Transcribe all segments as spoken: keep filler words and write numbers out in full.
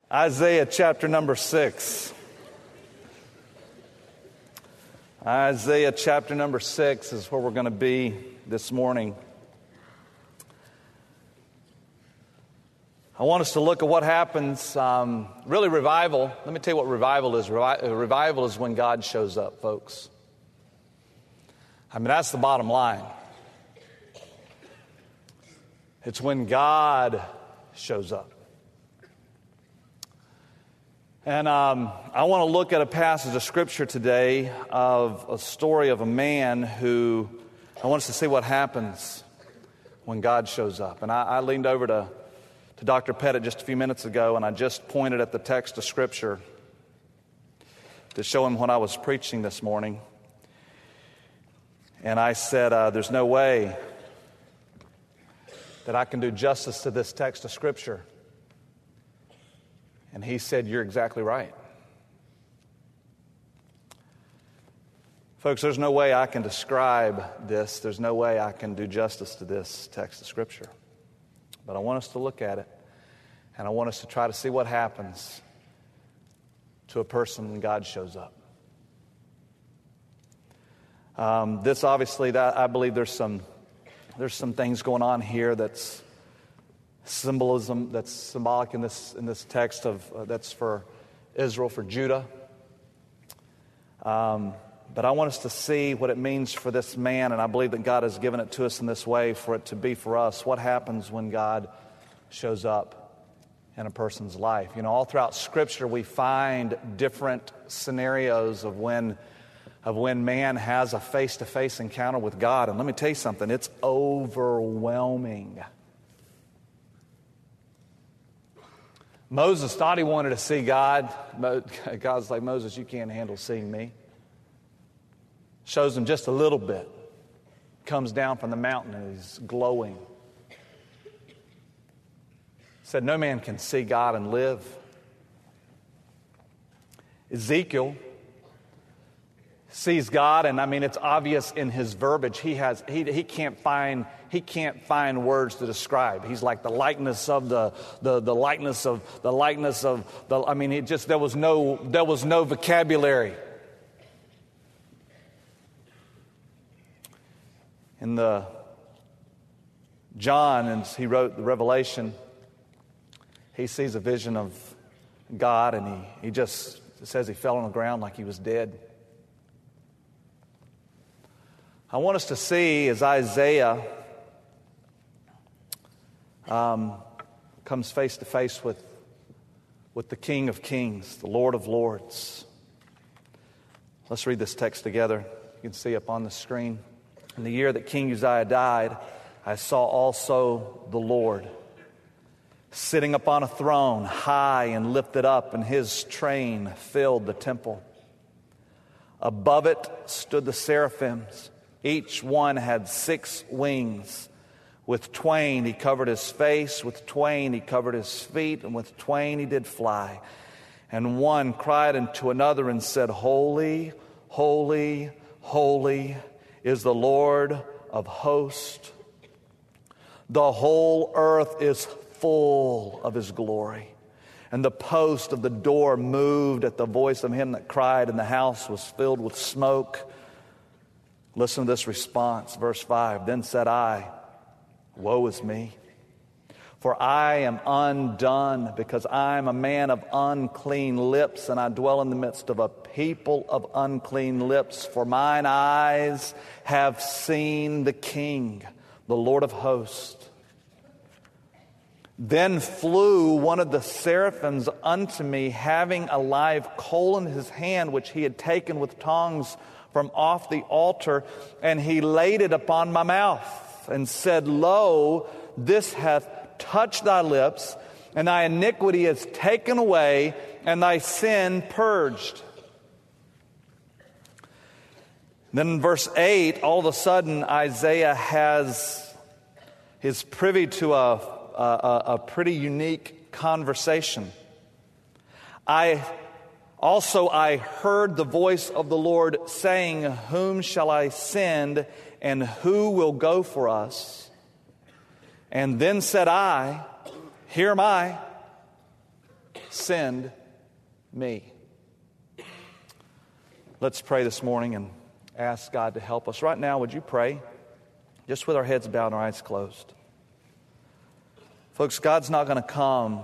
Isaiah chapter number six. Isaiah chapter number six is where we're going to be this morning. I want us to look at what happens, um, really revival. Let me tell you what revival is. Revi- revival is when God shows up, folks. I mean, that's the bottom line. It's when God shows up. And um, I want to look at a passage of Scripture today of a story of a man who, I want us to see what happens when God shows up. And I, I leaned over to, to Doctor Pettit just a few minutes ago, and I just pointed at the text of Scripture to show him what I was preaching this morning. And I said, uh, there's no way that I can do justice to this text of Scripture. And he said, you're exactly right. Folks, there's no way I can describe this. There's no way I can do justice to this text of Scripture. But I want us to look at it, and I want us to try to see what happens to a person when God shows up. Um, this obviously, that I believe there's some there's some things going on here that's symbolism that's symbolic in this in this text of uh, that's for Israel, for Judah. Um, but I want us to see what it means for this man, and I believe that God has given it to us in this way for it to be for us. What happens when God shows up in a person's life? You know, all throughout Scripture we find different scenarios of when of when man has a face-to-face encounter with God. And let me tell you something, it's overwhelming. Moses thought he wanted to see God. God's like, Moses, you can't handle seeing me. Shows him just a little bit. Comes down from the mountain and he's glowing. Said, no man can see God and live. Ezekiel sees God, and I mean it's obvious in his verbiage. He has he he can't find he can't find words to describe. He's like the likeness of the the the likeness of the likeness of the. I mean, it just there was no there was no vocabulary. In the John, and he wrote the Revelation, he sees a vision of God, and he he just says he fell on the ground like he was dead. I want us to see as Isaiah um, comes face to face with, with the King of Kings, the Lord of Lords. Let's read this text together. You can see up on the screen. In the year that King Uzziah died, I saw also the Lord sitting upon a throne, high and lifted up, and his train filled the temple. Above it stood the seraphims. Each one had six wings. With twain he covered his face, with twain he covered his feet, and with twain he did fly. And one cried unto another and said, Holy, holy, holy is the Lord of hosts. The whole earth is full of his glory. And the post of the door moved at the voice of him that cried, and the house was filled with smoke. Listen to this response, verse five. Then said I, woe is me, for I am undone, because I am a man of unclean lips, and I dwell in the midst of a people of unclean lips. For mine eyes have seen the King, the Lord of hosts. Then flew one of the seraphims unto me, having a live coal in his hand, which he had taken with tongs from off the altar, and he laid it upon my mouth, and said, Lo, this hath touched thy lips, and thy iniquity is taken away, and thy sin purged. Then in verse eight, all of a sudden Isaiah has is privy to a, a, a pretty unique conversation. I Also I heard the voice of the Lord saying, Whom shall I send, and who will go for us? And then said I, Here am I, send me. Let's pray this morning and ask God to help us. Right now, would you pray? Just with our heads bowed and our eyes closed. Folks, God's not going to come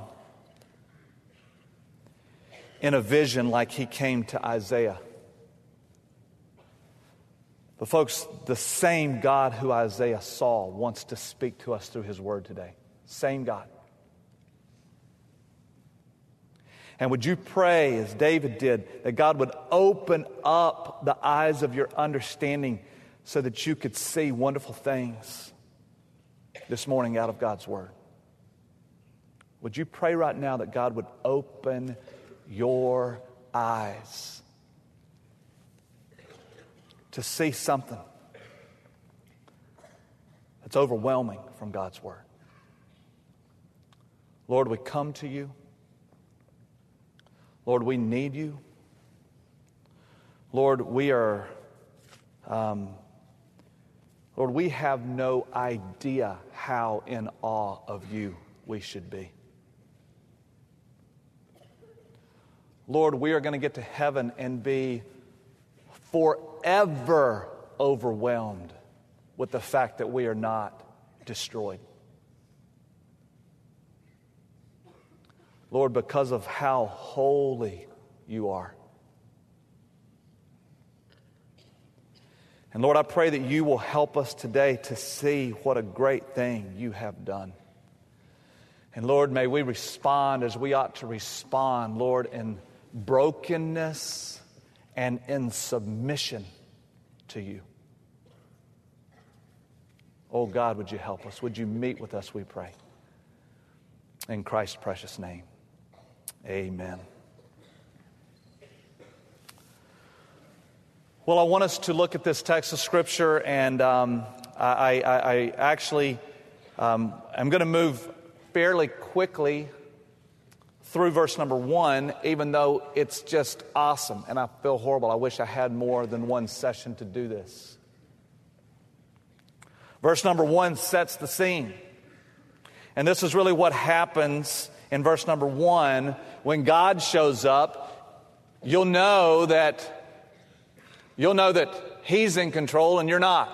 in a vision like He came to Isaiah. But folks, the same God who Isaiah saw wants to speak to us through His Word today. Same God. And would you pray, as David did, that God would open up the eyes of your understanding so that you could see wonderful things this morning out of God's Word? Would you pray right now that God would open your eyes to see something that's overwhelming from God's Word? Lord, we come to You. Lord, we need You. Lord, we are, um, Lord, we have no idea how in awe of You we should be. Lord, we are going to get to heaven and be forever overwhelmed with the fact that we are not destroyed. Lord, because of how holy You are. And Lord, I pray that You will help us today to see what a great thing You have done. And Lord, may we respond as we ought to respond, Lord, in brokenness and in submission to You. Oh God, would You help us? Would You meet with us, we pray. In Christ's precious name. Amen. Well, I want us to look at this text of Scripture, and um, I, I, I actually um, I'm going to move fairly quickly through verse number one, even though it's just awesome, and I feel horrible. I wish I had more than one session to do this. Verse number one sets the scene, and this is really what happens in verse number one. When God shows up, you'll know that you'll know that He's in control and you're not.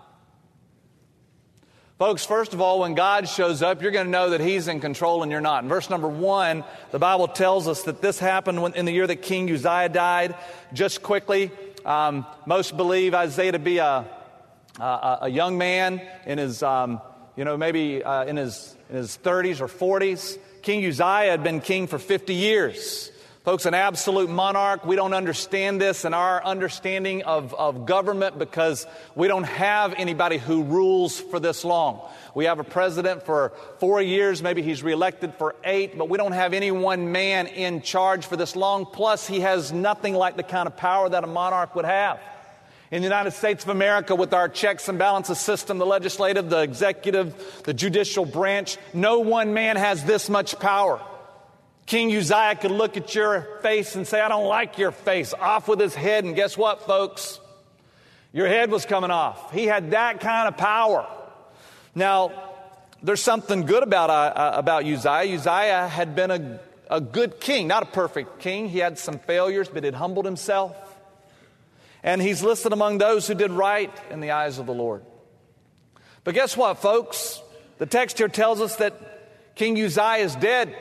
Folks, first of all, when God shows up, you're going to know that He's in control and you're not. In verse number one, the Bible tells us that this happened when, in the year that King Uzziah died. Just quickly, um, most believe Isaiah to be a, a, a young man in his, um, you know, maybe uh, in his in his thirties or forties. King Uzziah had been king for fifty years. Folks, an absolute monarch. We don't understand this in our understanding of, of government because we don't have anybody who rules for this long. We have a president for four years. Maybe he's reelected for eight, but we don't have any one man in charge for this long. Plus, he has nothing like the kind of power that a monarch would have. In the United States of America, with our checks and balances system, the legislative, the executive, the judicial branch, no one man has this much power. King Uzziah could look at your face and say, I don't like your face. Off with his head. And guess what, folks? Your head was coming off. He had that kind of power. Now, there's something good about, uh, about Uzziah. Uzziah had been a, a good king, not a perfect king. He had some failures, but had humbled himself. And he's listed among those who did right in the eyes of the Lord. But guess what, folks? The text here tells us that King Uzziah is dead.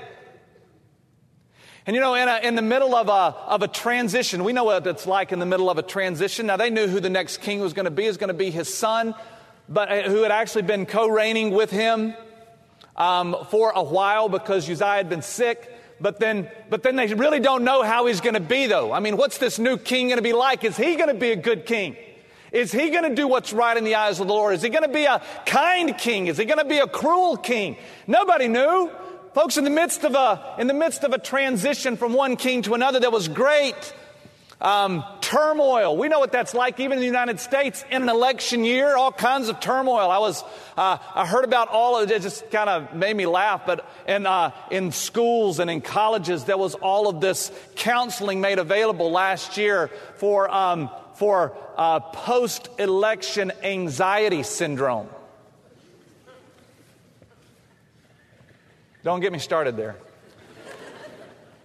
And you know, in, a, in the middle of a, of a transition, we know what it's like in the middle of a transition. Now, they knew who the next king was going to be. It was going to be his son, but who had actually been co-reigning with him um, for a while because Uzziah had been sick. But then, but then they really don't know how he's going to be, though. I mean, what's this new king going to be like? Is he going to be a good king? Is he going to do what's right in the eyes of the Lord? Is he going to be a kind king? Is he going to be a cruel king? Nobody knew. Folks, in the midst of a in the midst of a transition from one king to another, there was great um, turmoil. We know what that's like, even in the United States, in an election year. All kinds of turmoil. I was uh, I heard about all of it. It just kind of made me laugh. But in uh, in schools and in colleges, there was all of this counseling made available last year for um, for uh, post-election anxiety syndrome. Don't get me started there.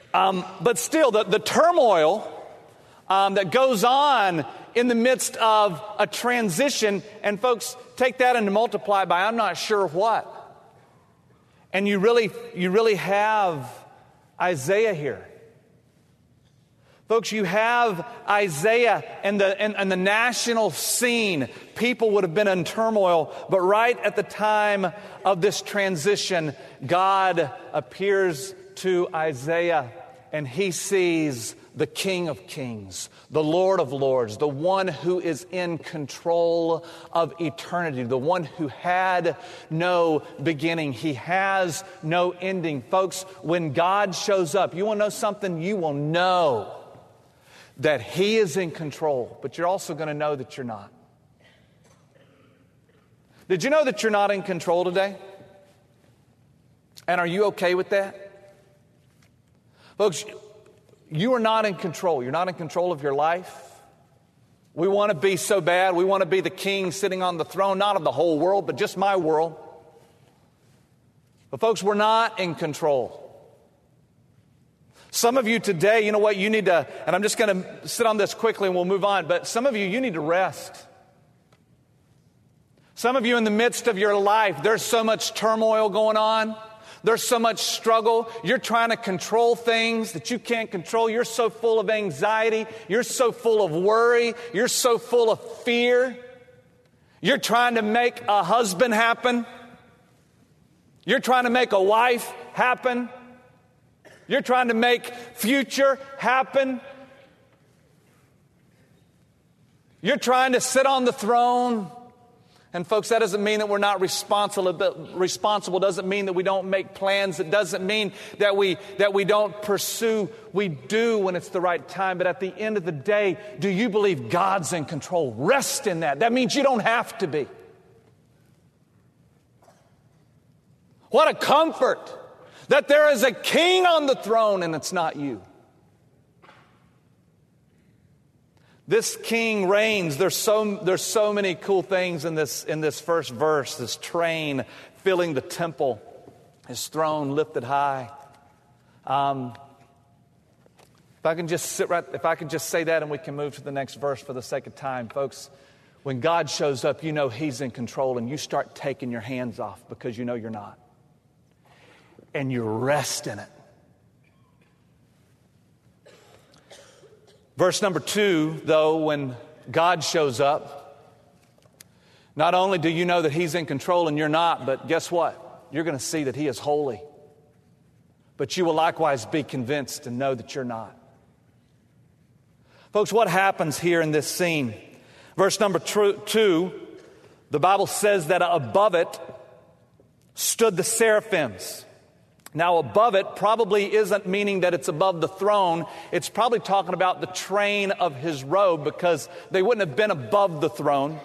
Um, but still, the, the turmoil um, that goes on in the midst of a transition, and folks, take that and multiply by I'm not sure what. And you really, you really have Isaiah here. Folks, you have Isaiah and the, and, and the national scene. People would have been in turmoil, but right at the time of this transition, God appears to Isaiah and he sees the King of Kings, the Lord of Lords, the one who is in control of eternity, the one who had no beginning. He has no ending. Folks, when God shows up, you want to know something? You will know that he is in control, but you're also going to know that you're not. Did you know that you're not in control today? And are you okay with that? Folks, you are not in control. You're not in control of your life. We want to be so bad. We want to be the king sitting on the throne, not of the whole world, but just my world. But folks, we're not in control. Some of you today, you know what, you need to, and I'm just going to sit on this quickly and we'll move on, but some of you, you need to rest. Some of you in the midst of your life, there's so much turmoil going on. There's so much struggle. You're trying to control things that you can't control. You're so full of anxiety. You're so full of worry. You're so full of fear. You're trying to make a husband happen. You're trying to make a wife happen. You're trying to make future happen. You're trying to sit on the throne. And folks, that doesn't mean that we're not responsible. Responsible doesn't mean that we don't make plans. It doesn't mean that we that we don't pursue. We do when it's the right time. But at the end of the day, do you believe God's in control? Rest in that. That means you don't have to be. What a comfort that there is a king on the throne and it's not you. This king reigns. There's so, there's so many cool things in this, in this first verse. This train filling the temple, his throne lifted high. Um, if I can just sit right, if I can just say that and we can move to the next verse for the sake of time. Folks, when God shows up, you know he's in control and you start taking your hands off because you know you're not. And you rest in it. Verse number two, though, when God shows up, not only do you know that he's in control and you're not, but guess what? You're going to see that he is holy. But you will likewise be convinced and know that you're not. Folks, what happens here in this scene? Verse number two, the Bible says that above it stood the seraphims. Now, above it probably isn't meaning that it's above the throne. It's probably talking about the train of his robe because they wouldn't have been above the throne.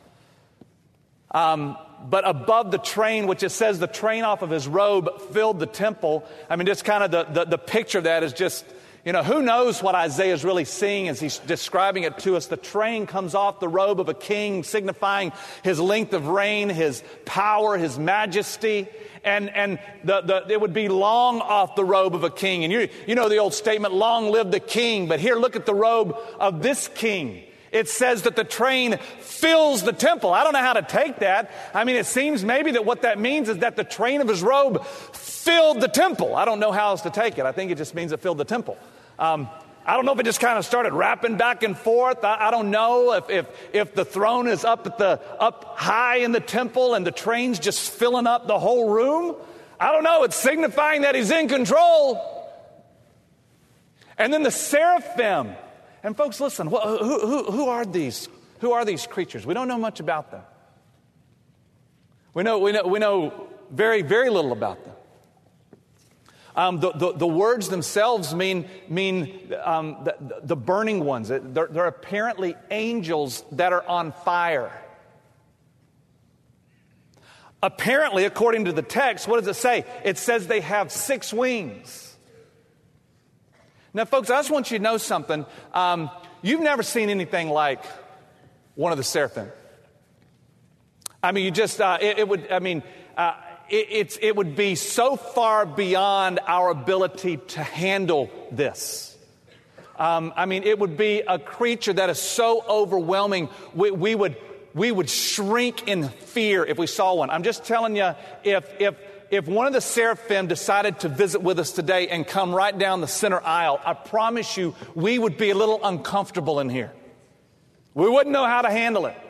Um, but above the train, which it says the train off of his robe filled the temple. I mean, just kind of the, the, the picture of that is just, you know, who knows what Isaiah is really seeing as he's describing it to us. The train comes off the robe of a king, signifying his length of reign, his power, his majesty. And and the, the it would be long off the robe of a king. And you you know the old statement, long live the king. But here, look at the robe of this king. It says that the train fills the temple. I don't know how to take that. I mean, it seems maybe that what that means is that the train of his robe filled the temple. I don't know how else to take it. I think it just means it filled the temple. Um, I don't know if it just kind of started rapping back and forth. I, I don't know if, if if the throne is up at the up high in the temple and the train's just filling up the whole room. I don't know. It's signifying that he's in control. And then the seraphim. And folks, listen. Who, who, who are these? Who are these creatures? We don't know much about them. We know we know we know very very little about them. Um, the, the, the words themselves mean, mean um, the, the burning ones. They're, they're apparently angels that are on fire. Apparently, according to the text, what does it say? It says they have six wings. Now, folks, I just want you to know something. Um, you've never seen anything like one of the seraphim. I mean, you just, uh, it, it would, I mean, uh, it, it's, it would be so far beyond our ability to handle this. Um, I mean, it would be a creature that is so overwhelming, we, we would we would shrink in fear if we saw one. I'm just telling you, if if if one of the seraphim decided to visit with us today and come right down the center aisle, I promise you, we would be a little uncomfortable in here. We wouldn't know how to handle it.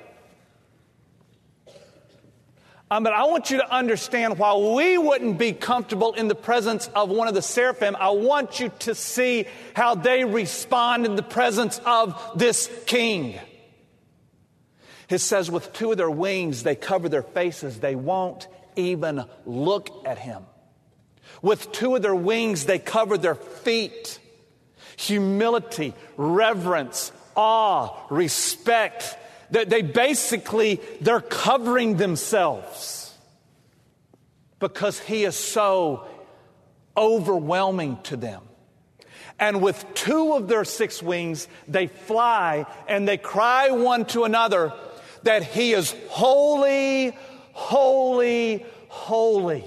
Um, but I want you to understand, while we wouldn't be comfortable in the presence of one of the seraphim, I want you to see how they respond in the presence of this king. It says, with two of their wings, they cover their faces. They won't even look at him. With two of their wings, they cover their feet. Humility, reverence, awe, respect. They, they basically, they're covering themselves because he is so overwhelming to them. And with two of their six wings, they fly and they cry one to another that he is holy, holy, holy.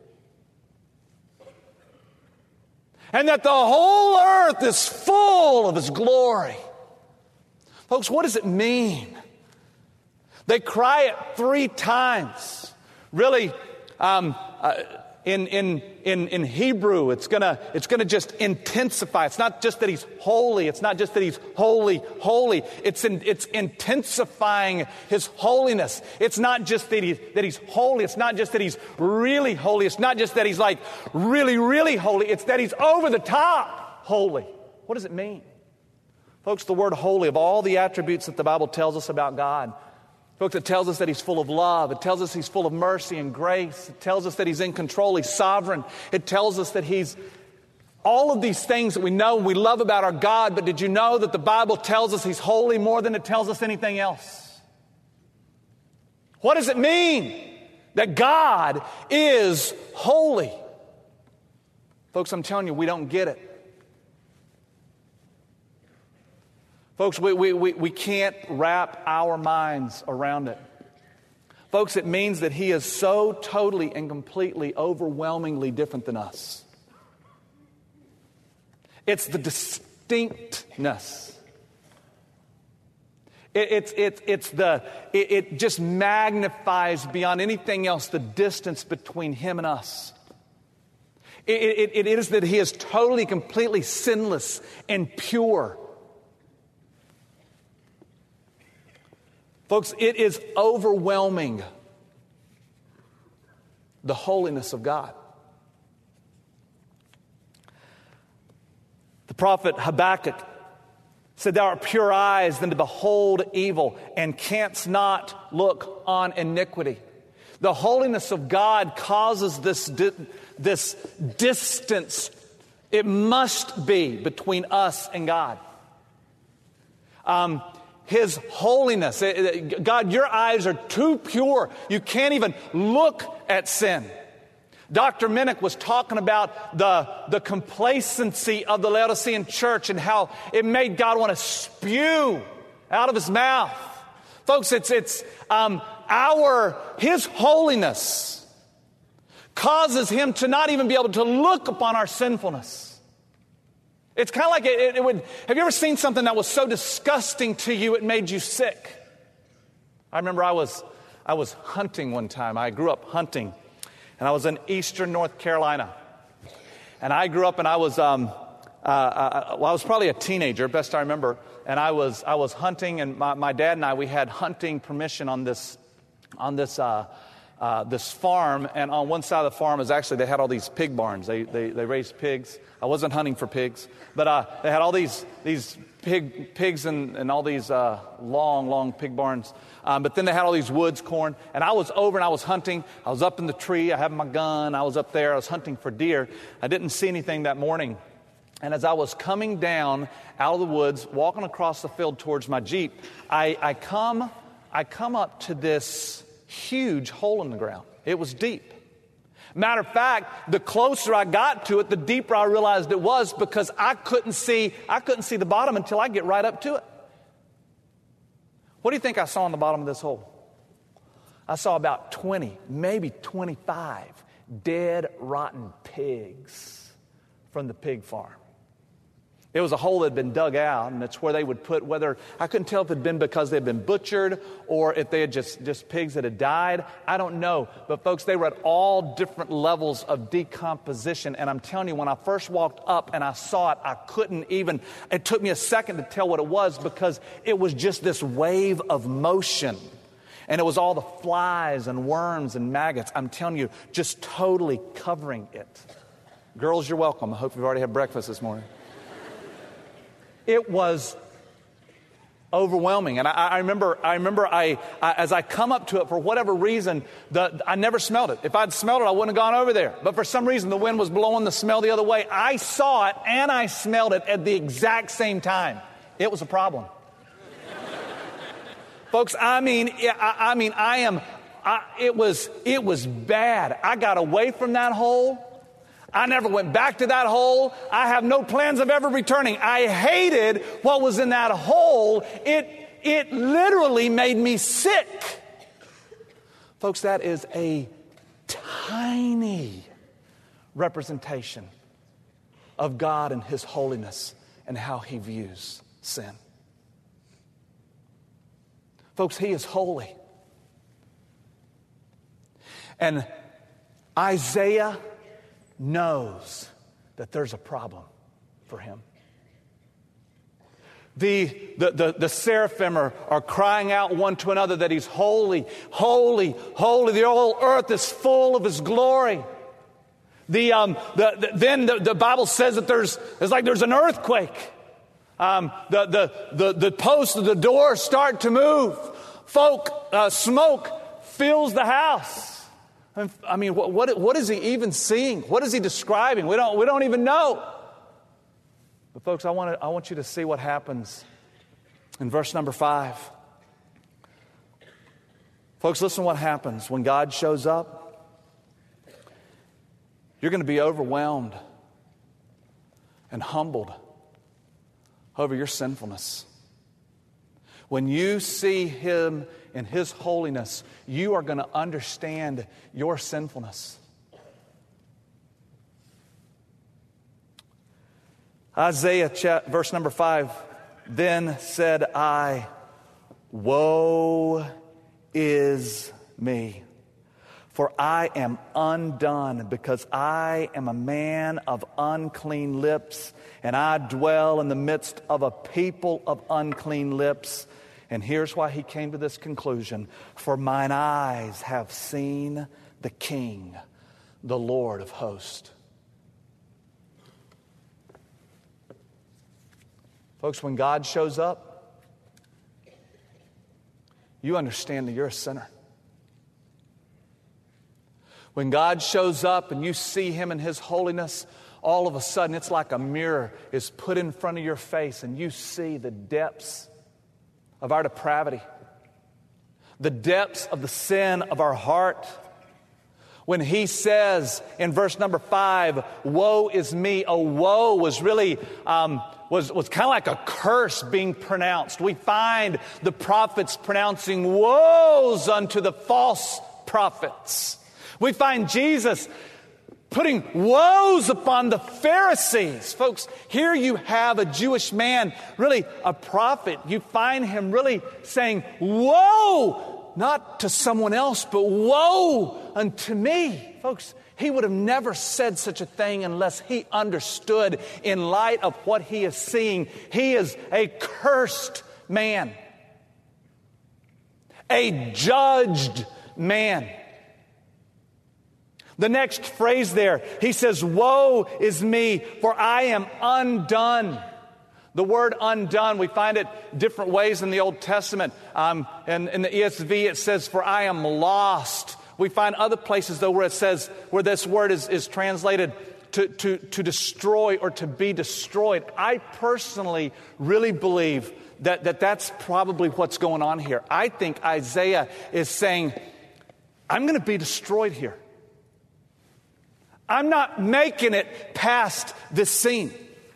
And that the whole earth is full of his glory. Folks, what does it mean? They cry it three times. Really, um, uh, in in in in Hebrew, it's gonna it's gonna just intensify. It's not just that he's holy. It's not just that he's holy, holy. It's in, it's intensifying his holiness. It's not just that he that he's holy. It's not just that he's really holy. It's not just that he's like really really holy. It's that he's over the top holy. What does it mean? Folks, the word holy, of all the attributes that the Bible tells us about God, folks, it tells us that he's full of love. It tells us he's full of mercy and grace. It tells us that he's in control. He's sovereign. It tells us that he's all of these things that we know and we love about our God. But did you know that the Bible tells us he's holy more than it tells us anything else? What does it mean that God is holy? Folks, I'm telling you, we don't get it. Folks, we, we, we, we can't wrap our minds around it. Folks, it means that he is so totally and completely, overwhelmingly different than us. It's the distinctness. It, it's, it, it's the, it, it just magnifies beyond anything else the distance between him and us. It, it, it is that he is totally, completely sinless and pure. Folks, it is overwhelming, the holiness of God. The prophet Habakkuk said, "Thou art pure eyes than to behold evil, and canst not look on iniquity." The holiness of God causes this, di- this distance. It must be between us and God. Um, His holiness. God, your eyes are too pure. You can't even look at sin. Doctor Minnick was talking about the, the complacency of the Laodicean church and how it made God want to spew out of his mouth. Folks, it's, it's um, our, his holiness causes him to not even be able to look upon our sinfulness. It's kind of like it, it would, have you ever seen something that was so disgusting to you it made you sick? I remember I was I was hunting one time. I grew up hunting, and I was in eastern North Carolina. And I grew up and I was um, uh, uh, well, I was probably a teenager, best I remember, and I was I was hunting, and my, my dad and I, we had hunting permission on this on this uh Uh, this farm, and on one side of the farm is actually, they had all these pig barns. They they, they raised pigs. I wasn't hunting for pigs, but uh, they had all these these pig pigs and, and all these uh, long, long pig barns. Um, but then they had all these woods, corn, and I was over and I was hunting. I was up in the tree. I had my gun. I was up there. I was hunting for deer. I didn't see anything that morning. And as I was coming down out of the woods, walking across the field towards my Jeep, I, I come I come up to this huge hole in the ground. It was deep. Matter of fact, the closer I got to it, the deeper I realized it was, because I couldn't see, I couldn't see the bottom until I get right up to it. What do you think I saw on the bottom of this hole? I saw about twenty, maybe twenty-five dead, rotten pigs from the pig farm. It was a hole that had been dug out, and it's where they would put, whether, I couldn't tell if it had been because they had been butchered or if they had just, just pigs that had died. I don't know. But folks, they were at all different levels of decomposition. And I'm telling you, when I first walked up and I saw it, I couldn't even, it took me a second to tell what it was because it was just this wave of motion. And it was all the flies and worms and maggots, I'm telling you, just totally covering it. Girls, you're welcome. I hope you've already had breakfast this morning. It was overwhelming. And I, I remember, I remember I, I, as I come up to it, for whatever reason, the, I never smelled it. If I'd smelled it, I wouldn't have gone over there. But for some reason, the wind was blowing the smell the other way. I saw it and I smelled it at the exact same time. It was a problem. Folks, I mean, I, I mean, I am, I, it was, it was bad. I got away from that hole. I never went back to that hole. I have no plans of ever returning. I hated what was in that hole. It, it literally made me sick. Folks, that is a tiny representation of God and His holiness and how He views sin. Folks, He is holy. And Isaiah knows that there's a problem for him. The, the, the, the seraphim are, are crying out one to another that He's holy, holy, holy. The whole earth is full of His glory. The, um, the, the, then the, the Bible says that there's, it's like there's an earthquake. Um, the, the, the, the posts of the door start to move. Folk, uh, smoke fills the house. I mean, what, what, what is he even seeing? What is he describing? We don't, we don't even know. But folks, I want to, I want you to see what happens in verse number five. Folks, listen to what happens when God shows up. You're going to be overwhelmed and humbled over your sinfulness. When you see Him in His holiness, you are going to understand your sinfulness. Isaiah chat, verse number five, then said I, woe is me, for I am undone, because I am a man of unclean lips, and I dwell in the midst of a people of unclean lips. And here's why he came to this conclusion. For mine eyes have seen the King, the Lord of hosts. Folks, when God shows up, you understand that you're a sinner. When God shows up and you see Him in His holiness, all of a sudden it's like a mirror is put in front of your face and you see the depths of our depravity, the depths of the sin of our heart. When He says in verse number five, woe is me, a woe was really, um, was, was kind of like a curse being pronounced. We find the prophets pronouncing woes unto the false prophets. We find Jesus putting woes upon the Pharisees. Folks, here you have a Jewish man, really a prophet. You find him really saying, woe, not to someone else, but woe unto me. Folks, he would have never said such a thing unless he understood in light of what he is seeing. He is a cursed man, a judged man. The next phrase there, he says, woe is me, for I am undone. The word undone, we find it different ways in the Old Testament. Um, and in the E S V, it says, for I am lost. We find other places, though, where it says, where this word is, is translated to, to, to destroy or to be destroyed. I personally really believe that, that that's probably what's going on here. I think Isaiah is saying, I'm going to be destroyed here. I'm not making it past this scene.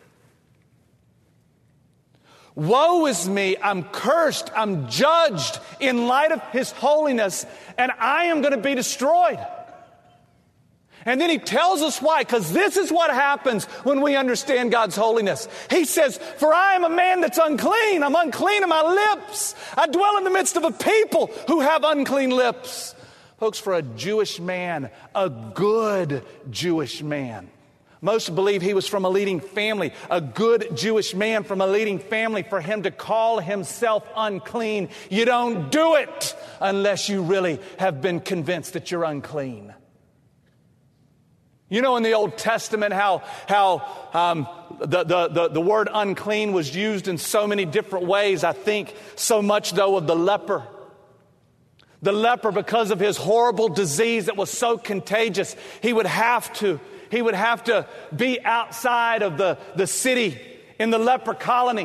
Woe is me, I'm cursed, I'm judged in light of His holiness, and I am going to be destroyed. And then he tells us why, because this is what happens when we understand God's holiness. He says, for I am a man that's unclean. I'm unclean in my lips. I dwell in the midst of a people who have unclean lips. Folks, for a Jewish man, a good Jewish man. Most believe he was from a leading family, a good Jewish man from a leading family. For him to call himself unclean, you don't do it unless you really have been convinced that you're unclean. You know in the Old Testament how, how um, the, the, the, the word unclean was used in so many different ways. I think so much, though, of the leper. The leper, because of his horrible disease that was so contagious, he would have to, he would have to be outside of the, the city in the leper colony.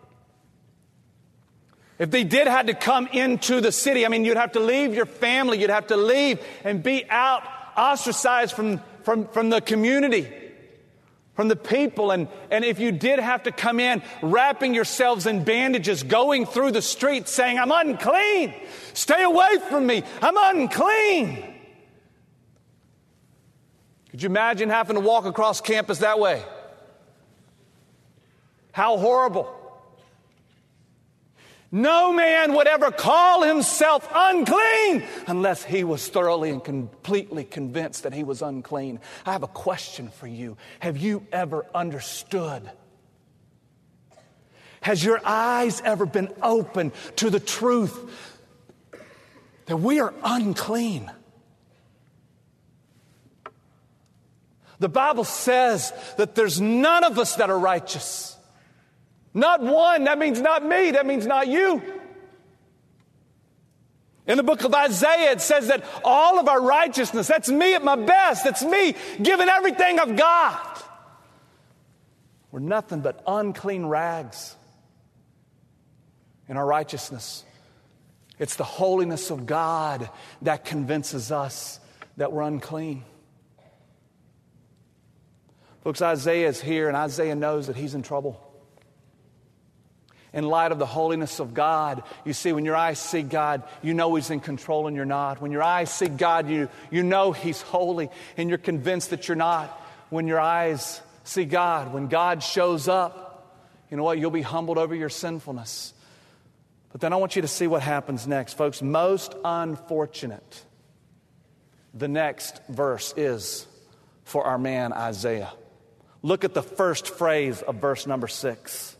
If they did have to come into the city, I mean, you'd have to leave your family, you'd have to leave and be out, ostracized from From, from the community, from the people. And, and if you did have to come in, wrapping yourselves in bandages, going through the streets saying, I'm unclean. Stay away from me. I'm unclean. Could you imagine having to walk across campus that way? How horrible. No man would ever call himself unclean unless he was thoroughly and completely convinced that he was unclean. I have a question for you. Have you ever understood? Has your eyes ever been open to the truth that we are unclean? The Bible says that there's none of us that are righteous. Not one. That means not me. That means not you. In the book of Isaiah, it says that all of our righteousness, that's me at my best. That's me giving everything I've got. We're nothing but unclean rags in our righteousness. It's the holiness of God that convinces us that we're unclean. Folks, Isaiah is here, and Isaiah knows that he's in trouble. In light of the holiness of God, you see, when your eyes see God, you know He's in control and you're not. When your eyes see God, you, you know He's holy and you're convinced that you're not. When your eyes see God, when God shows up, you know what? You'll be humbled over your sinfulness. But then I want you to see what happens next. Folks, most unfortunate, the next verse is for our man Isaiah. Look at the first phrase of verse number six.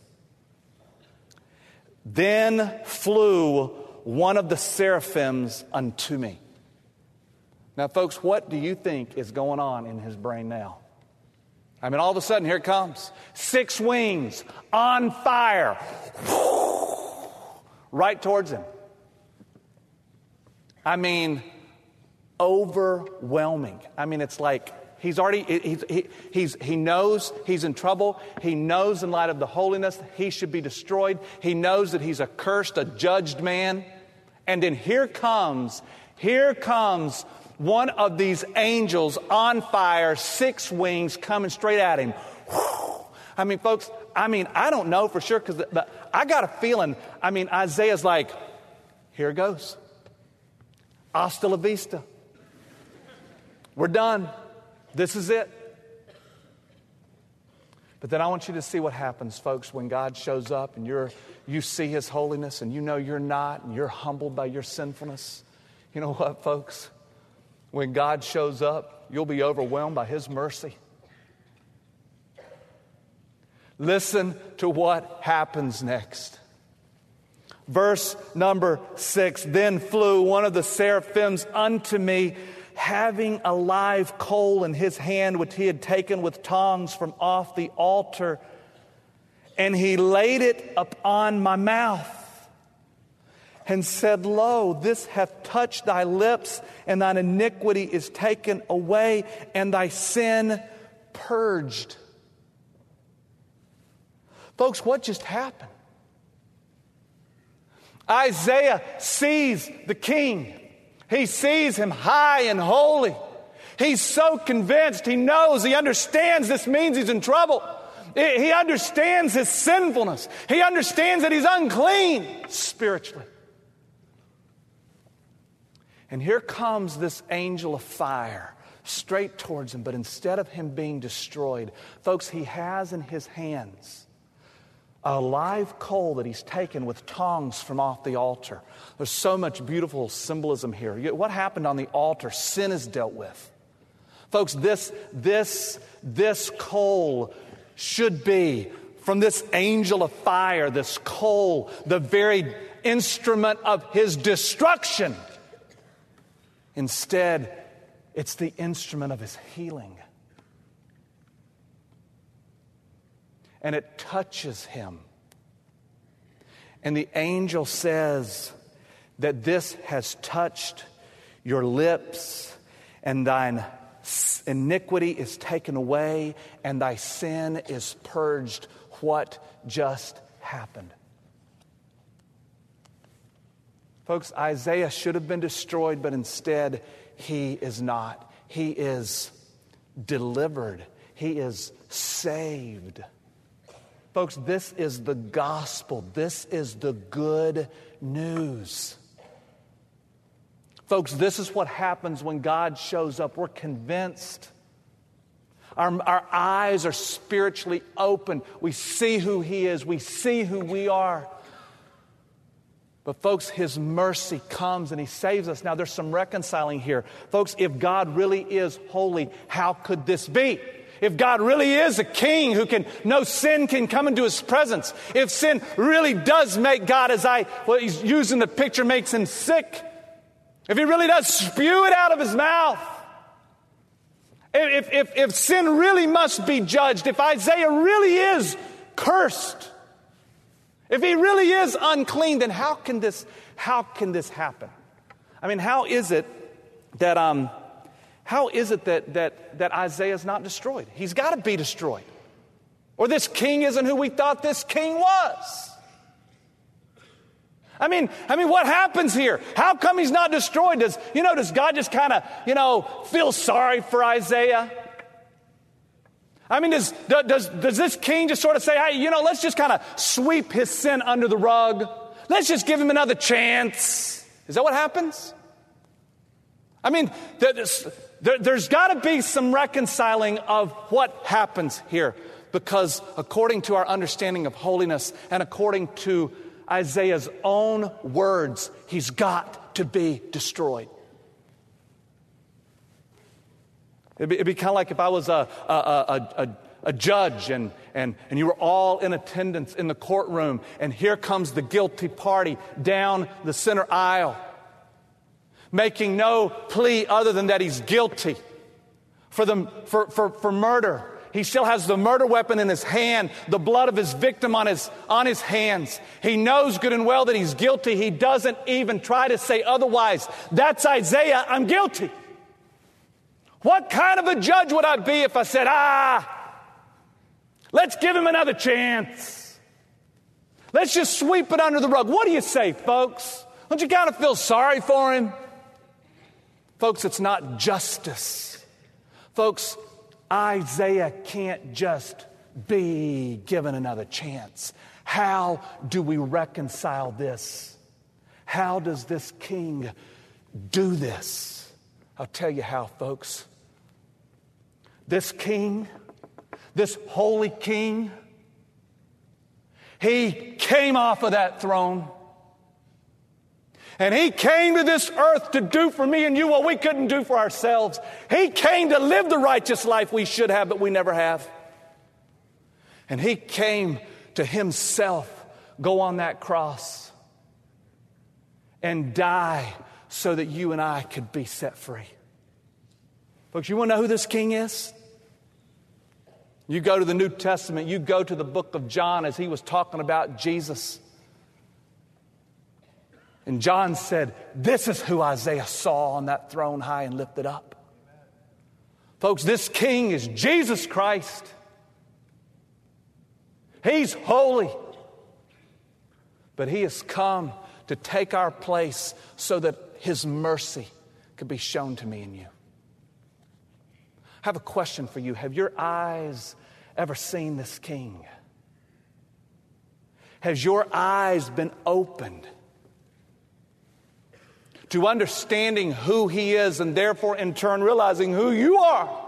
Then flew one of the seraphims unto me. Now, folks, what do you think is going on in his brain now? I mean, all of a sudden, here it comes. Six wings, on fire, right towards him. I mean, overwhelming. I mean, it's like he's already, he's, he, he's, he knows he's in trouble. He knows in light of the holiness he should be destroyed. He knows that he's a cursed, a judged man. And then here comes, here comes one of these angels on fire, six wings coming straight at him. I mean, folks, I mean, I don't know for sure, because but I got a feeling, I mean, Isaiah's like, here it goes. Hasta la vista. We're done. This is it. But then I want you to see what happens, folks, when God shows up and you're you see His holiness and you know you're not, and you're humbled by your sinfulness. You know what, folks? When God shows up, you'll be overwhelmed by His mercy. Listen to what happens next. Verse number six, then flew one of the seraphims unto me, having a live coal in his hand, which he had taken with tongs from off the altar. And he laid it upon my mouth and said, Lo, this hath touched thy lips, and thine iniquity is taken away, and thy sin purged. Folks, what just happened? Isaiah sees the king. He sees him high and holy. He's so convinced. He knows, he understands this means he's in trouble. He understands his sinfulness. He understands that he's unclean spiritually. And here comes this angel of fire, straight towards him, but instead of him being destroyed, folks, he has in his hands a live coal that he's taken with tongs from off the altar. There's so much beautiful symbolism here. What happened on the altar? Sin is dealt with. Folks, this, this, this coal should be, from this angel of fire, this coal, the very instrument of his destruction. Instead, it's the instrument of his healing. And it touches him. And the angel says that this has touched your lips, and thine iniquity is taken away, and thy sin is purged. What just happened? Folks, Isaiah should have been destroyed, but instead he is not. He is delivered. He is saved. Folks, this is the gospel. This is the good news. Folks, this is what happens when God shows up. We're convinced. Our, our eyes are spiritually open. We see who he is. We see who we are. But folks, his mercy comes and he saves us. Now, there's some reconciling here. Folks, if God really is holy, how could this be? If God really is a king who can, no sin can come into his presence. If sin really does make God, as I, well, he's using the picture, makes him sick. If he really does spew it out of his mouth. If, if, if sin really must be judged, if Isaiah really is cursed, if he really is unclean, then how can this, how can this happen? I mean, how is it that, um, how is it that, that, that Isaiah is not destroyed? He's got to be destroyed. Or this king isn't who we thought this king was. I mean, I mean, what happens here? How come he's not destroyed? Does, you know, does God just kind of, you know, feel sorry for Isaiah? I mean, does, does, does this king just sort of say, hey, you know, let's just kind of sweep his sin under the rug. Let's just give him another chance. Is that what happens? I mean, there's, there, there's got to be some reconciling of what happens here. Because according to our understanding of holiness and according to Isaiah's own words, he's got to be destroyed. It'd be, it'd be kind of like if I was a, a, a, a, a judge and, and, and you were all in attendance in the courtroom, and here comes the guilty party down the center aisle, making no plea other than that he's guilty for, the, for, for, for murder. He still has the murder weapon in his hand, the blood of his victim on his, on his hands. He knows good and well that he's guilty. He doesn't even try to say otherwise. That's Isaiah, I'm guilty. What kind of a judge would I be if I said, ah, let's give him another chance. Let's just sweep it under the rug. What do you say, folks? Don't you kind of feel sorry for him? Folks, it's not justice. Folks, Isaiah can't just be given another chance. How do we reconcile this? How does this king do this? I'll tell you how, folks. This king, this holy king, he came off of that throne. And he came to this earth to do for me and you what we couldn't do for ourselves. He came to live the righteous life we should have, but we never have. And he came to himself, go on that cross, and die so that you and I could be set free. Folks, you want to know who this king is? You go to the New Testament, you go to the book of John as he was talking about Jesus. And John said, this is who Isaiah saw on that throne high and lifted up. Folks, this king is Jesus Christ. He's holy. But he has come to take our place so that his mercy could be shown to me and you. I have a question for you. Have your eyes ever seen this king? Has your eyes been opened to understanding who He is, and therefore in turn realizing who you are.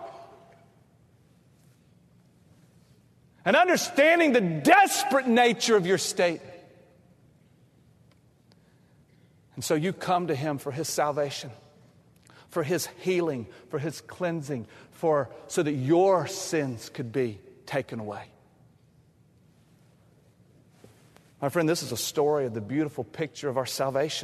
And understanding the desperate nature of your state. And so you come to Him for His salvation, for His healing, for His cleansing, for so that your sins could be taken away. My friend, this is a story of the beautiful picture of our salvation.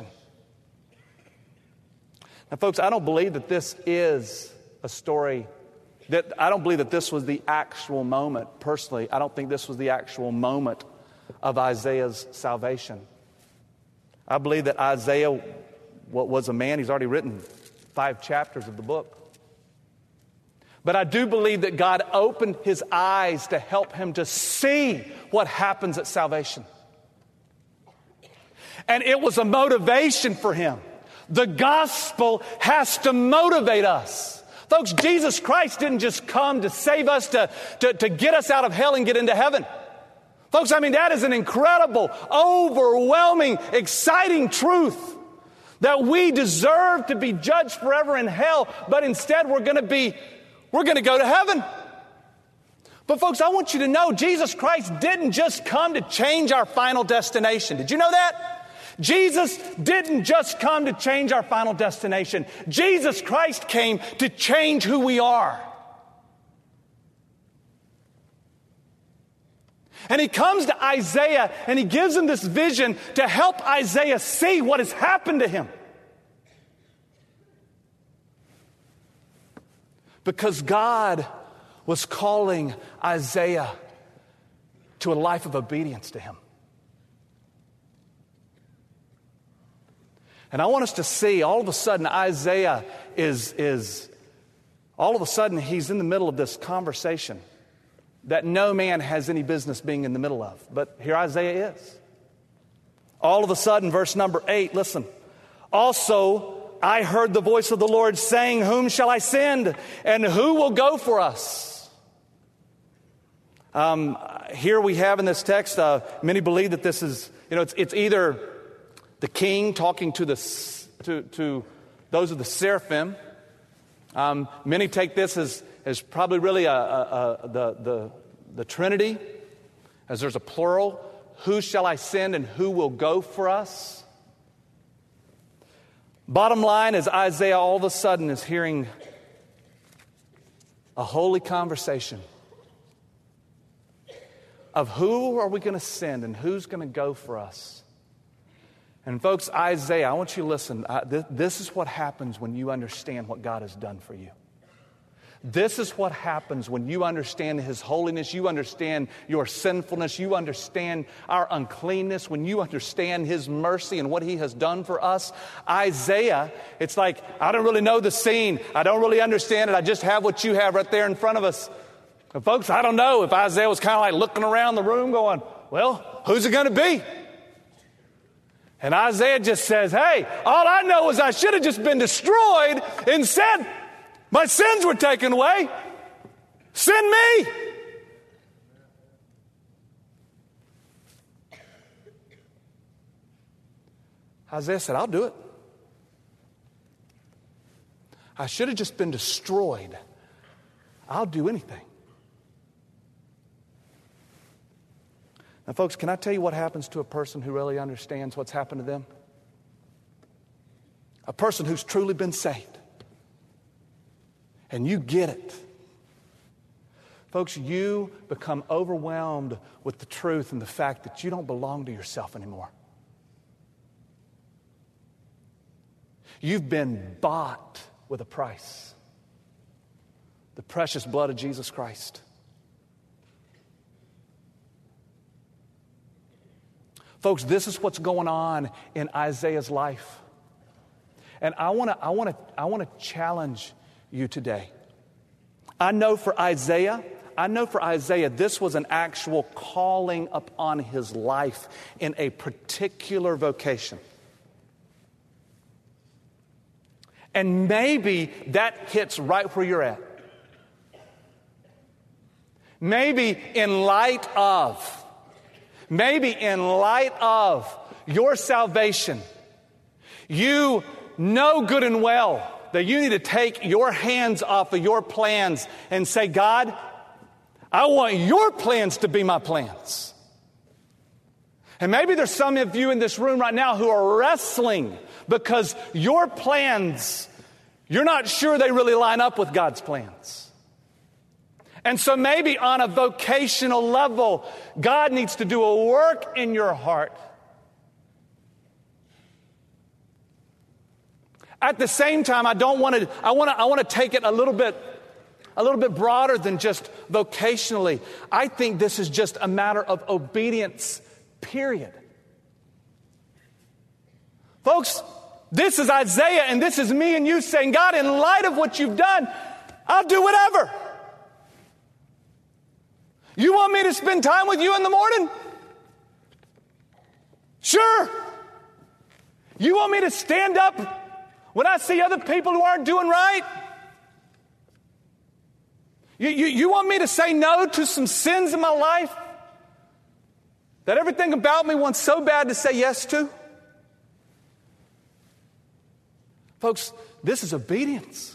Now, folks, I don't believe that this is a story that I don't believe that this was the actual moment. Personally, I don't think this was the actual moment of Isaiah's salvation. I believe that Isaiah what was a man. He's already written five chapters of the book. But I do believe that God opened his eyes to help him to see what happens at salvation. And it was a motivation for him. The gospel has to motivate us. Folks, Jesus Christ didn't just come to save us, to, to, to get us out of hell and get into heaven. Folks, I mean, that is an incredible, overwhelming, exciting truth. That we deserve to be judged forever in hell, but instead we're going to be, we're going to go to heaven. But folks, I want you to know Jesus Christ didn't just come to change our final destination. Did you know that? Jesus didn't just come to change our final destination. Jesus Christ came to change who we are. And he comes to Isaiah and he gives him this vision to help Isaiah see what has happened to him. Because God was calling Isaiah to a life of obedience to him. And I want us to see, all of a sudden, Isaiah is, is, all of a sudden, he's in the middle of this conversation that no man has any business being in the middle of. But here Isaiah is. All of a sudden, verse number eight, listen. Also, I heard the voice of the Lord saying, whom shall I send? And who will go for us? Um, here we have in this text, uh, many believe that this is, you know, it's, it's either the king talking to the to, to those of the seraphim. Um, many take this as, as probably really a, a, a, the, the, the Trinity, as there's a plural. Who shall I send and who will go for us? Bottom line is Isaiah all of a sudden is hearing a holy conversation of who are we going to send and who's going to go for us. And folks, Isaiah, I want you to listen. I, th- this is what happens when you understand what God has done for you. This is what happens when you understand His holiness, you understand your sinfulness, you understand our uncleanness, when you understand His mercy and what He has done for us. Isaiah, it's like, I don't really know the scene. I don't really understand it. I just have what you have right there in front of us. And folks, I don't know if Isaiah was kind of like looking around the room going, well, who's it going to be? And Isaiah just says, hey, all I know is I should have just been destroyed. Instead, my sins were taken away. Send me. Isaiah said, I'll do it. I should have just been destroyed. I'll do anything. Now, folks, can I tell you what happens to a person who really understands what's happened to them? A person who's truly been saved. And you get it. Folks, you become overwhelmed with the truth and the fact that you don't belong to yourself anymore. You've been bought with a price. The precious blood of Jesus Christ. Folks, this is what's going on in Isaiah's life. And I want to I want to I want to challenge you today. I know for Isaiah, I know for Isaiah this was an actual calling upon his life in a particular vocation. And maybe that hits right where you're at. Maybe in light of Maybe in light of your salvation, you know good and well that you need to take your hands off of your plans and say, God, I want your plans to be my plans. And maybe there's some of you in this room right now who are wrestling because your plans, you're not sure they really line up with God's plans. And so maybe on a vocational level, God needs to do a work in your heart. At the same time, I don't want to, I want to, I want to take it a little bit, a little bit broader than just vocationally. I think this is just a matter of obedience, period. Folks, this is Isaiah and this is me and you saying, God, in light of what you've done, I'll do whatever. You want me to spend time with you in the morning? Sure. You want me to stand up when I see other people who aren't doing right? You, you, you want me to say no to some sins in my life that everything about me wants so bad to say yes to? Folks, this is obedience.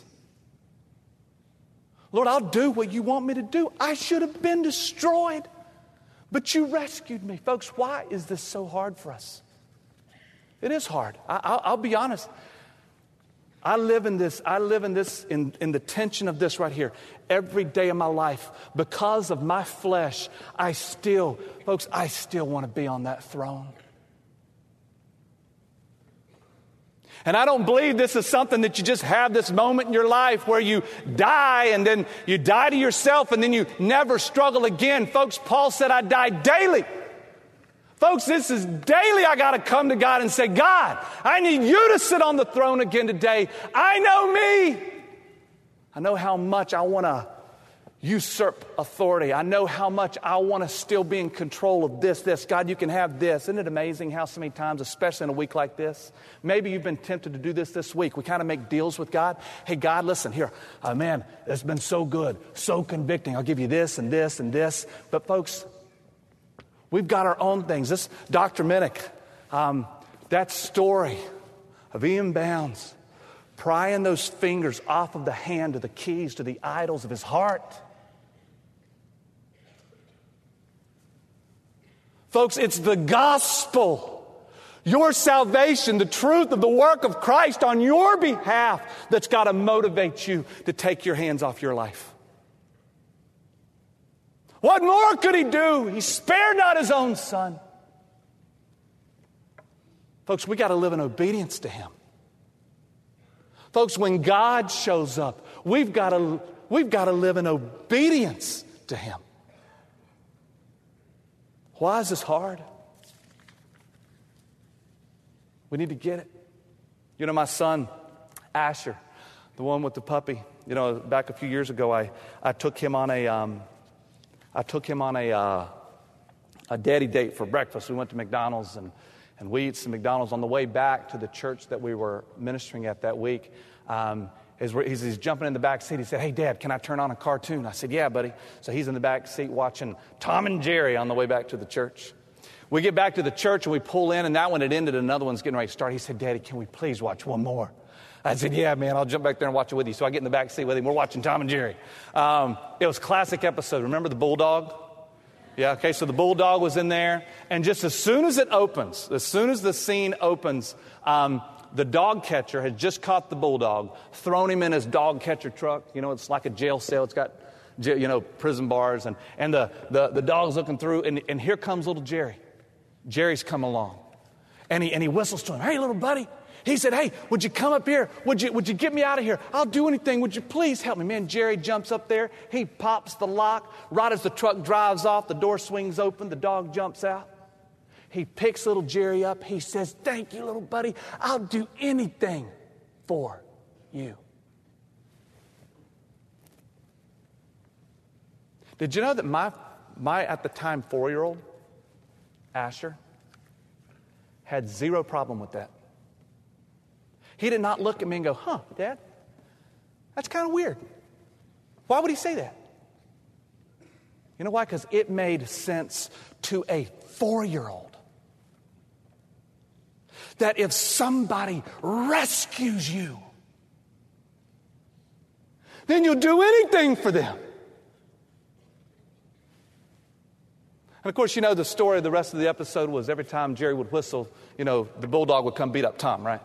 Lord, I'll do what you want me to do. I should have been destroyed, but you rescued me. Folks, why is this so hard for us? It is hard. I, I'll, I'll be honest. I live in this, I live in this, in, in the tension of this right here. Every day of my life, because of my flesh, I still, folks, I still want to be on that throne. And I don't believe this is something that you just have this moment in your life where you die and then you die to yourself and then you never struggle again. Folks, Paul said, I die daily. Folks, this is daily. I got to come to God and say, God, I need you to sit on the throne again today. I know me. I know how much I want to usurp authority. I know how much I want to still be in control of this, this. God, you can have this. Isn't it amazing how so many times, especially in a week like this, maybe you've been tempted to do this this week. We kind of make deals with God. Hey, God, listen, here, uh, man, it's been so good, so convicting. I'll give you this and this and this. But folks, we've got our own things. This Doctor Minnick, um, that story of Ian Bounds prying those fingers off of the hand of the keys to the idols of his heart. Folks, it's the gospel, your salvation, the truth of the work of Christ on your behalf that's got to motivate you to take your hands off your life. What more could he do? He spared not his own son. Folks, we got to live in obedience to him. Folks, when God shows up, we've got to, we've got to live in obedience to him. Why is this hard? We need to get it. You know, my son, Asher, the one with the puppy, you know, back a few years ago, I, I took him on a, um, I took him on a, uh, a daddy date for breakfast. We went to McDonald's and, and we ate some McDonald's. On the way back to the church that we were ministering at that week, um, He's, he's jumping in the back seat. He said, hey, Dad, can I turn on a cartoon? I said, yeah, buddy. So he's in the back seat watching Tom and Jerry on the way back to the church. We get back to the church and we pull in, and that one had ended. Another one's getting ready to start. He said, Daddy, can we please watch one more? I said, yeah, man, I'll jump back there and watch it with you. So I get in the back seat with him. We're watching Tom and Jerry. Um, it was a classic episode. Remember the bulldog? Yeah, okay, so the bulldog was in there. And just as soon as it opens, as soon as the scene opens, um, the dog catcher had just caught the bulldog, thrown him in his dog catcher truck. You know, it's like a jail cell. It's got, you know, prison bars. And, and the, the, the dog's looking through, and, and here comes little Jerry. Jerry's come along. And he, and he whistles to him, hey, little buddy. He said, hey, would you come up here? Would you, would you get me out of here? I'll do anything. Would you please help me? Man, Jerry jumps up there. He pops the lock. Right as the truck drives off, the door swings open. The dog jumps out. He picks little Jerry up. He says, thank you, little buddy. I'll do anything for you. Did you know that my, my at the time, four-year-old, Asher, had zero problem with that? He did not look at me and go, huh, Dad, that's kind of weird. Why would he say that? You know why? Because it made sense to a four-year-old. that if somebody rescues you, then you'll do anything for them. And of course, you know the story of the rest of the episode was every time Jerry would whistle, you know, the bulldog would come beat up Tom, right?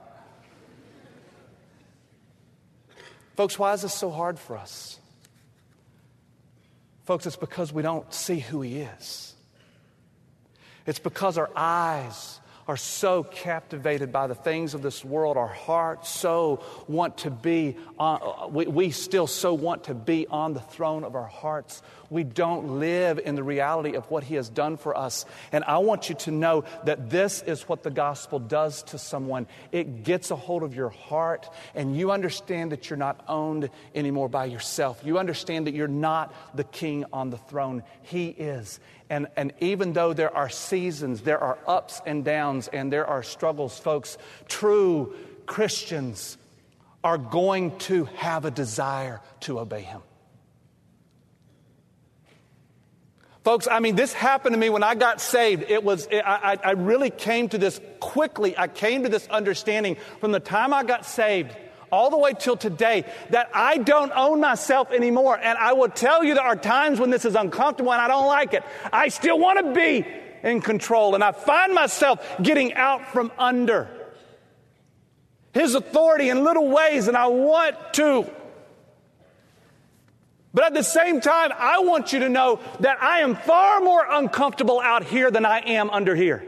Folks, why is this so hard for us? Folks, it's because we don't see who he is. It's because our eyes are so captivated by the things of this world. Our hearts so want to be, on, we, we still so want to be on the throne of our hearts. We don't live in the reality of what he has done for us. And I want you to know that this is what the gospel does to someone. It gets a hold of your heart, and you understand that you're not owned anymore by yourself. You understand that you're not the king on the throne. He is. And, and even though there are seasons, there are ups and downs, and there are struggles, folks, true Christians are going to have a desire to obey him. Folks, I mean, this happened to me when I got saved. It was, it, I, I really came to this quickly. I came to this understanding from the time I got saved all the way till today that I don't own myself anymore. And I will tell you there are times when this is uncomfortable and I don't like it. I still want to be in control. And I find myself getting out from under his authority in little ways, and I want to. But at the same time, I want you to know that I am far more uncomfortable out here than I am under here.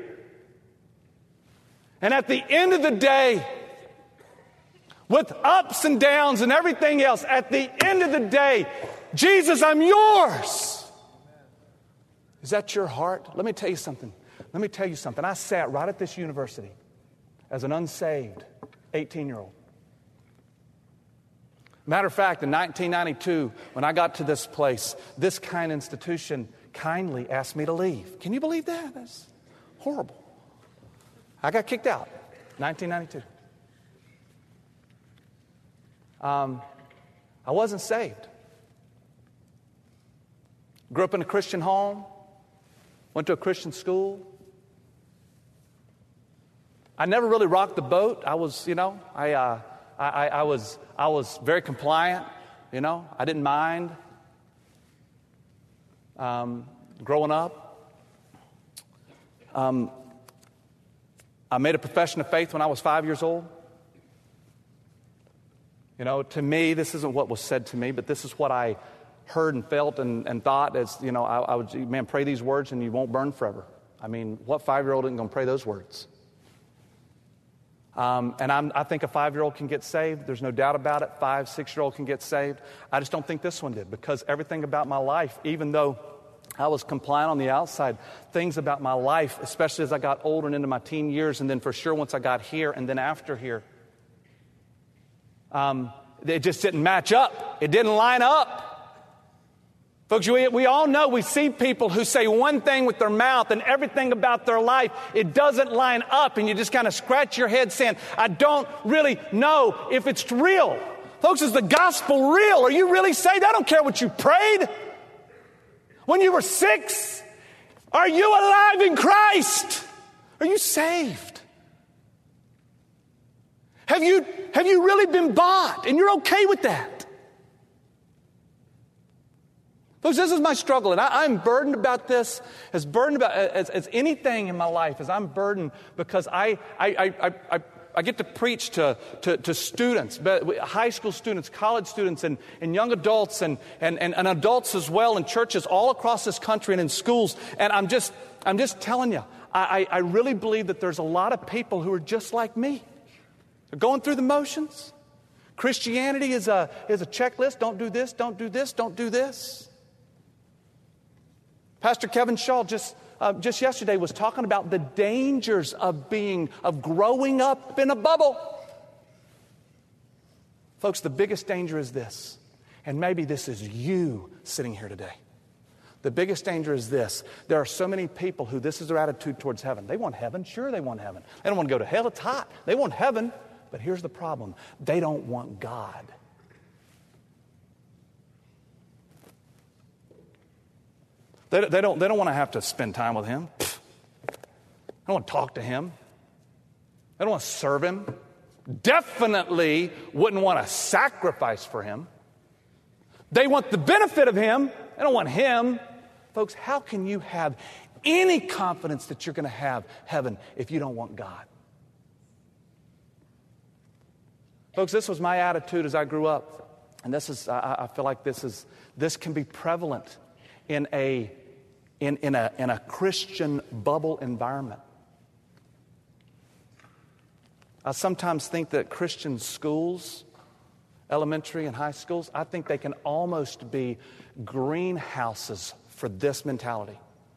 And at the end of the day, with ups and downs and everything else, at the end of the day, Jesus, I'm yours. Is that your heart? Let me tell you something. Let me tell you something. I sat right at this university as an unsaved eighteen-year-old. Matter of fact, in nineteen ninety-two, when I got to this place, this kind institution kindly asked me to leave. Can you believe that? That's horrible. I got kicked out, nineteen ninety-two. Um, I wasn't saved. Grew up in a Christian home, went to a Christian school. I never really rocked the boat. I was, you know, I, uh, I, I was, I was very compliant. You know, I didn't mind. Um, growing up, um, I made a profession of faith when I was five years old. You know, to me, this isn't what was said to me, but this is what I heard and felt and, and thought as, you know, I, I would, man, pray these words and you won't burn forever. I mean, what five-year-old isn't going to pray those words? Um, and I'm, I think a five-year-old can get saved. There's no doubt about it. Five, six-year-old can get saved. I just don't think this one did, because everything about my life, even though I was compliant on the outside, things about my life, especially as I got older and into my teen years, and then for sure once I got here and then after here, Um, it just didn't match up. It didn't line up. Folks, we, we all know, we see people who say one thing with their mouth and everything about their life, it doesn't line up, and you just kind of scratch your head saying, I don't really know if it's real. Folks, is the gospel real? Are you really saved? I don't care what you prayed. When you were six, are you alive in Christ? Are you saved? Have you, have you really been bought? And you're okay with that? Folks, this is my struggle, and I, I'm burdened about this, as burdened about as, as anything in my life, as I'm burdened because I I I I, I get to preach to, to, to students, high school students, college students, and, and young adults, and, and, and, and adults as well, in churches all across this country and in schools. And I'm just I'm just telling you, I, I really believe that there's a lot of people who are just like me. They're going through the motions. Christianity is a is a checklist. Don't do this, don't do this, don't do this. Pastor Kevin Shaw just uh, just yesterday was talking about the dangers of being, of growing up in a bubble. Folks, the biggest danger is this, and maybe this is you sitting here today. The biggest danger is this. There are so many people who this is their attitude towards heaven. They want heaven. Sure, they want heaven. They don't want to go to hell. It's hot. They want heaven. But here's the problem. They don't want God. They, they don't, they don't want to have to spend time with him. Pfft. They don't want to talk to him. They don't want to serve him. Definitely wouldn't want to sacrifice for him. They want the benefit of him. They don't want him. Folks, how can you have any confidence that you're going to have heaven if you don't want God? Folks, this was my attitude as I grew up. And this is, I, I feel like this is, this can be prevalent in a, in, in a, in a Christian bubble environment. I sometimes think that Christian schools, elementary and high schools, I think they can almost be greenhouses for this mentality.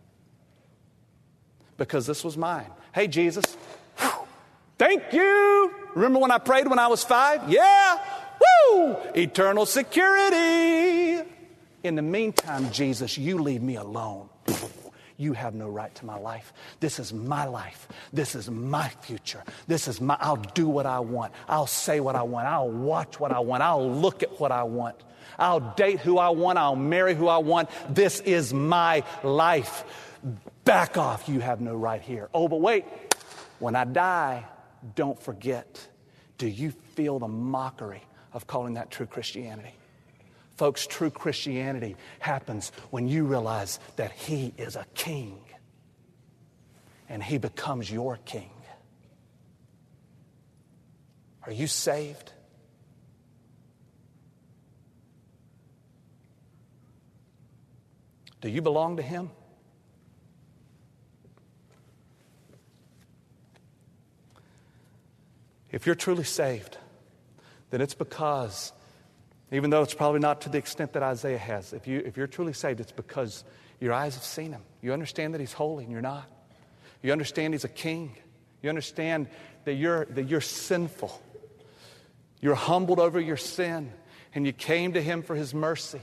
Because this was mine. Hey, Jesus, whew, thank you. Remember when I prayed when I was five? Yeah. Woo! Eternal security. In the meantime, Jesus, you leave me alone. You have no right to my life. This is my life. This is my future. This is my, I'll do what I want. I'll say what I want. I'll watch what I want. I'll look at what I want. I'll date who I want. I'll marry who I want. This is my life. Back off. You have no right here. Oh, but wait. When I die, don't forget. Do you feel the mockery of calling that true Christianity? Folks, true Christianity happens when you realize that he is a king and he becomes your king. Are you saved? Do you belong to him? If you're truly saved, then it's because, even though it's probably not to the extent that Isaiah has, if, you, if you're truly saved, it's because your eyes have seen him. You understand that he's holy and you're not. You understand he's a king. You understand that you're, that you're sinful. You're humbled over your sin and you came to him for his mercy.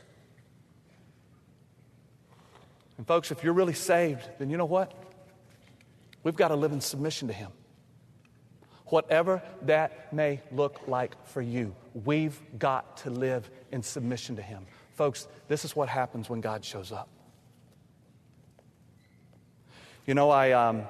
And folks, if you're really saved, then you know what? We've got to live in submission to him. Whatever that may look like for you, we've got to live in submission to him. Folks, this is what happens when God shows up. You know, I um,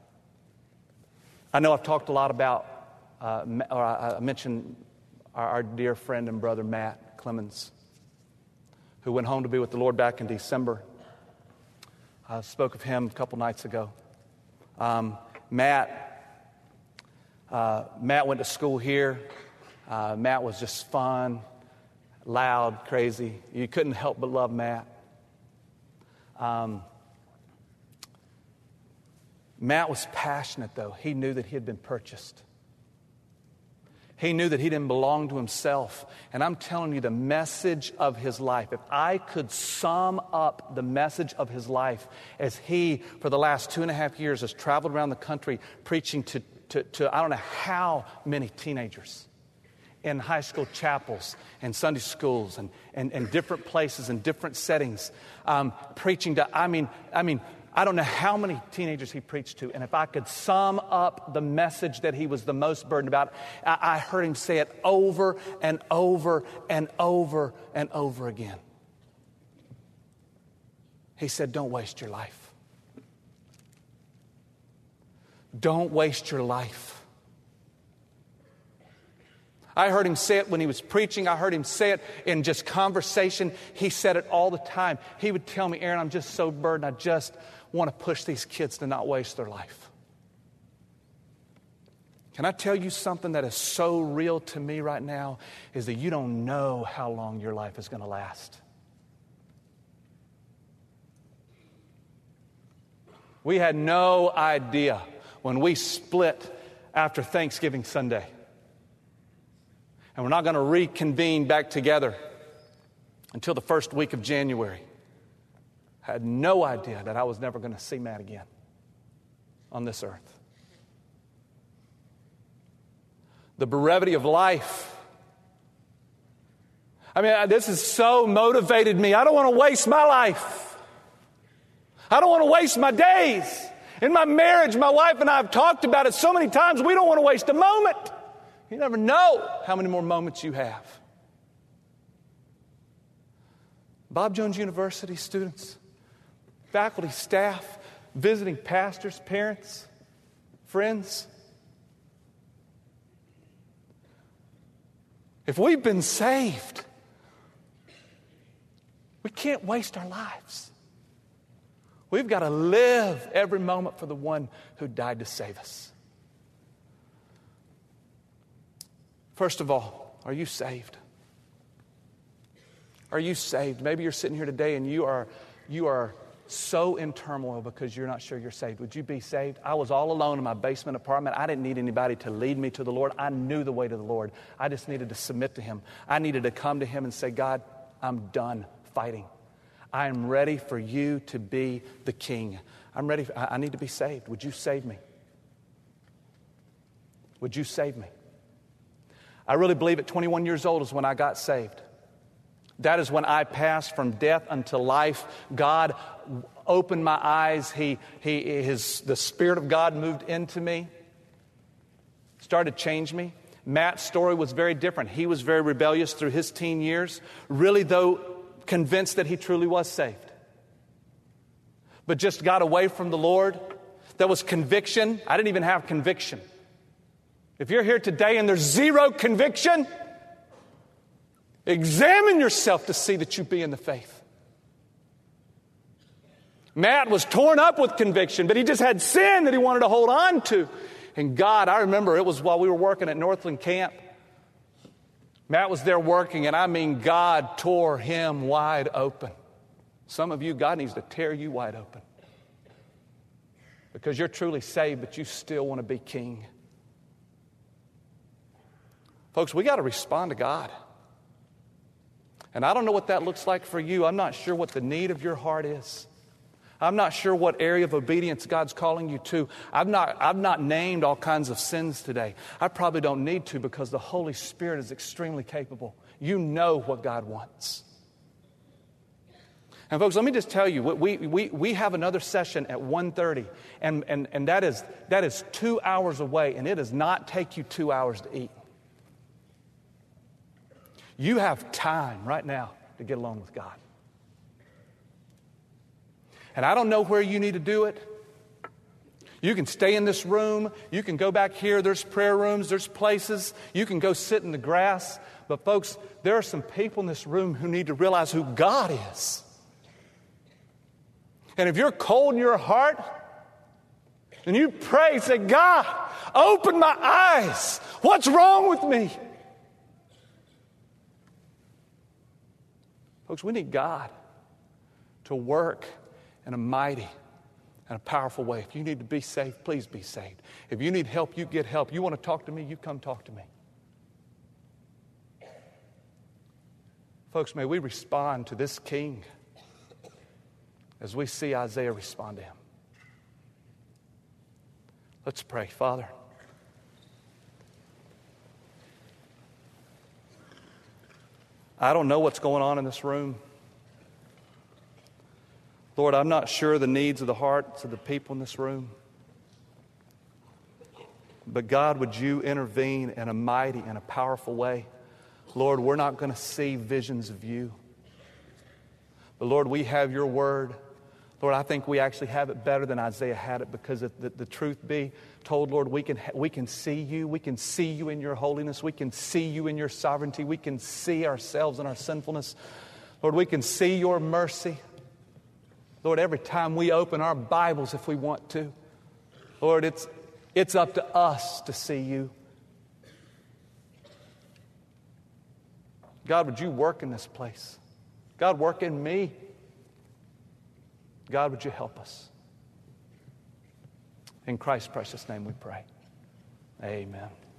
I know I've talked a lot about, uh, or I mentioned our, our dear friend and brother Matt Clemens, who went home to be with the Lord back in December. I spoke of him a couple nights ago. Um, Matt... Uh, Matt went to school here. Uh, Matt was just fun, loud, crazy. You couldn't help but love Matt. Um, Matt was passionate, though. He knew that he had been purchased. He knew that he didn't belong to himself. And I'm telling you, the message of his life, if I could sum up the message of his life as he, for the last two and a half years, has traveled around the country preaching to To, to I don't know how many teenagers in high school chapels and Sunday schools and, and, and different places and different settings, um, preaching to, I mean, I mean, I don't know how many teenagers he preached to. And if I could sum up the message that he was the most burdened about, I, I heard him say it over and over and over and over again. He said, don't waste your life. Don't waste your life. I heard him say it when he was preaching. I heard him say it in just conversation. He said it all the time. He would tell me, Aaron, I'm just so burdened. I just want to push these kids to not waste their life. Can I tell you something that is so real to me right now is that you don't know how long your life is going to last. We had no idea when we split after Thanksgiving Sunday. And we're not going to reconvene back together until the first week of January. I had no idea that I was never going to see Matt again on this earth. The brevity of life. I mean, this has so motivated me. I don't want to waste my life. I don't want to waste my days. In my marriage, my wife and I have talked about it so many times, we don't want to waste a moment. You never know how many more moments you have. Bob Jones University students, faculty, staff, visiting pastors, parents, friends, If we've been saved, we can't waste our lives. We've got to live every moment for the one who died to save us. First of all, are you saved? Are you saved? Maybe you're sitting here today and you are you are so in turmoil because you're not sure you're saved. Would you be saved? I was all alone in my basement apartment. I didn't need anybody to lead me to the Lord. I knew the way to the Lord. I just needed to submit to Him. I needed to come to Him and say, God, I'm done fighting. I am ready for you to be the King. I'm ready. For, I need to be saved. Would you save me? Would you save me? I really believe at twenty-one years old is when I got saved. That is when I passed from death unto life. God opened my eyes. He, he, his, the Spirit of God moved into me, started to change me. Matt's story was very different. He was very rebellious through his teen years, really, though, convinced that he truly was saved. But just got away from the Lord. There was conviction. I didn't even have conviction. If you're here today and there's zero conviction, examine yourself to see that you be in the faith. Matt was torn up with conviction, but he just had sin that he wanted to hold on to. And God, I remember it was while we were working at Northland Camp. Matt was there working, and I mean, God tore him wide open. Some of you, God needs to tear you wide open. Because you're truly saved, but you still want to be king. Folks, we got to respond to God. And I don't know what that looks like for you. I'm not sure what the need of your heart is. I'm not sure what area of obedience God's calling you to. I've not, I've not named all kinds of sins today. I probably don't need to because the Holy Spirit is extremely capable. You know what God wants. And folks, let me just tell you, we, we, we have another session at one thirty, and, and, and that is, that is two hours away, and it does not take you two hours to eat. You have time right now to get along with God. And I don't know where you need to do it. You can stay in this room. You can go back here. There's prayer rooms. There's places. You can go sit in the grass. But folks, there are some people in this room who need to realize who God is. And if you're cold in your heart, and you pray, say, God, open my eyes. What's wrong with me? Folks, we need God to work in a mighty and a powerful way. If you need to be saved, please be saved. If you need help, you get help. You want to talk to me, you come talk to me. Folks, may we respond to this King as we see Isaiah respond to him. Let's pray. Father, I don't know what's going on in this room. Lord, I'm not sure the needs of the hearts of the people in this room. But God, would you intervene in a mighty and a powerful way? Lord, we're not going to see visions of you. But Lord, we have your word. Lord, I think we actually have it better than Isaiah had it, because the, the, the truth be told, Lord, we can, we can see you. We can see you in your holiness. We can see you in your sovereignty. We can see ourselves in our sinfulness. Lord, we can see your mercy. Lord, every time we open our Bibles, if we want to, Lord, it's, it's up to us to see you. God, would you work in this place? God, work in me. God, would you help us? In Christ's precious name we pray. Amen.